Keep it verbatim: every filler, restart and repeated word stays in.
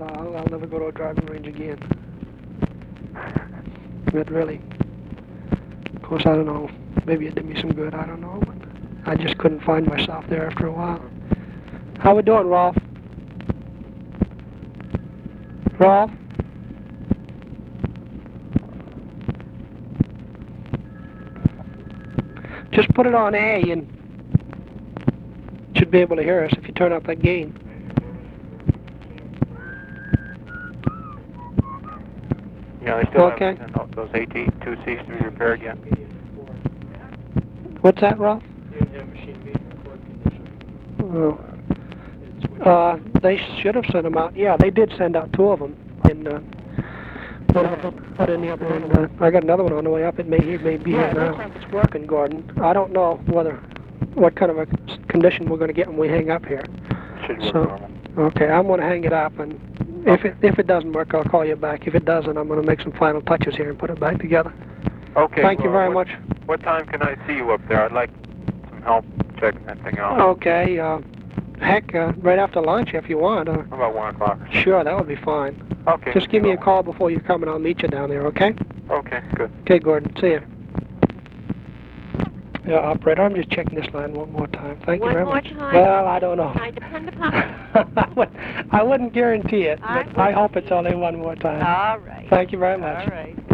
I'll, I'll never go to a driving range again. It really, of course, I don't know, maybe it did me some good, I don't know, but I just couldn't find myself there after a while. How we doing, Rolf? Rolf? Just put it on A and should be able to hear us if you turn up that gain. Yeah, they still Okay. haven't, those A T two Cs to be repaired yet. What's that, Ralph? Oh. Uh, they should have sent them out. Yeah, they did send out two of them. And uh, put, up, put in the other one. Uh, I got another one on the way up. It may, it may be here now. It's working, Gordon. I don't know whether what kind of a condition we're going to get when we hang up here. Should work so, normal. Okay, I'm going to hang it up, and if it if it doesn't work, I'll call you back. If it doesn't, I'm going to make some final touches here and put it back together. Okay. Thank well, you very what, much. What time can I see you up there? I'd like some help checking that thing out. Okay. Uh, heck, uh, right after lunch if you want. Uh, How about one o'clock? Sure, that would be fine. Okay. Just give me a call before you come, and I'll meet you down there. Okay? Okay. Good. Okay, Gordon. See you. Yeah, operator, I'm just checking this line one more time. Thank one you very more much. Time? Well, I don't know. I depend upon it. I, would, I wouldn't guarantee it, I but I hope it's only one more time. All right. Thank you very much. All right.